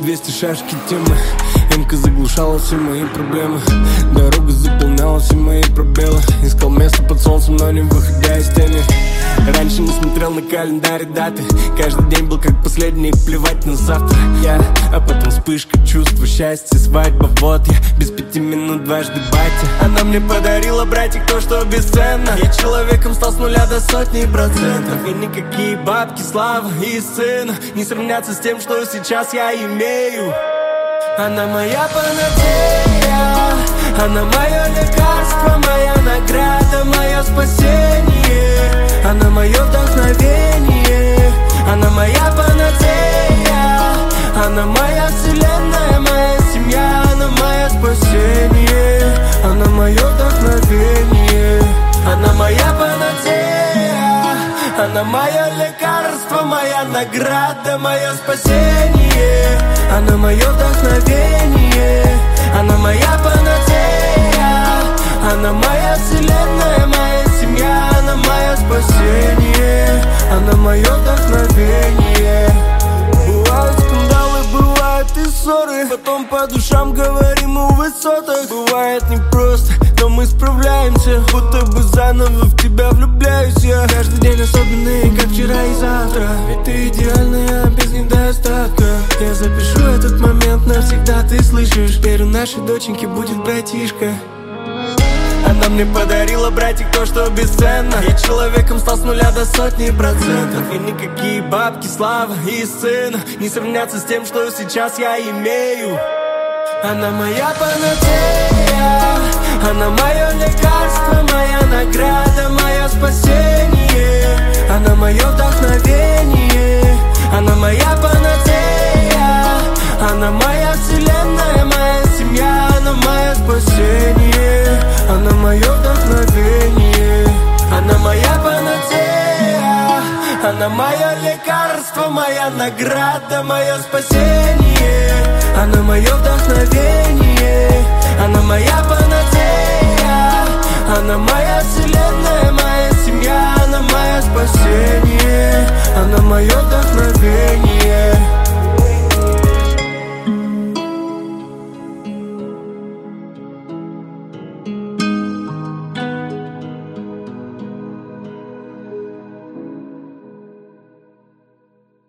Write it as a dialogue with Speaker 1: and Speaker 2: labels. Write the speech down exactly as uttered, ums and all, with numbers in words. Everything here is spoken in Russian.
Speaker 1: двести шашки темы. Эмка заглушала все мои проблемы. Дорога заполняла все мои пробелы. Искал место под солнцем, но не выходя из тени. Раньше не смотрел на календарь даты. Каждый день был как последний, плевать на завтра. Я, а потом вспышка чувства, счастья, свадьба. Вот я, без пяти минут дважды батя. Она мне подарила, братик, то, что бесценно. Я человеком стал с нуля до сотни процентов. И никакие бабки, слава и сына не сравнятся с тем, что сейчас я имею. Она моя панацея, она мое лекарство, моя награда, мое спасение. Она мое вдохновение, она моя панацея, она моя вселенная, моя семья, она мое спасение. Она мое вдохновение, она моя панацея, она мое лекарство, моя награда, мое спасение. Она мое вдохновение, она моя панацея, она моя вселенная, моя семья, она мое спасение. Она мое вдохновение. Бывают скандалы, бывают и ссоры, потом по душам говорим у высотах. Бывает непросто, но мы справляемся. Будто бы заново в тебя влюбляюсь я. Каждый день особенный, как вчера и завтра. Ведь ты идеальная, без недостатка. Я запишу этот момент навсегда, ты слышишь. Теперь у нашей доченьки будет братишка. Она мне подарила, братик, то, что бесценно. Я человеком стал с нуля до сотни процентов. И никакие бабки, слава и сына не сравнятся с тем, что сейчас я имею. Она моя панацея, она мое лекарство, моя награда, мое спасение. Она мое вдохновение, она моя панацея, она моя вселенная, моя семья, она мое спасение. Она мое вдохновение, она моя панацея, она мое лекарство, моя награда, мое спасение. Она мое вдохновение, она моя панацея, она моя вселенная, моя семья, она мое спасение. Она мое вдохновение.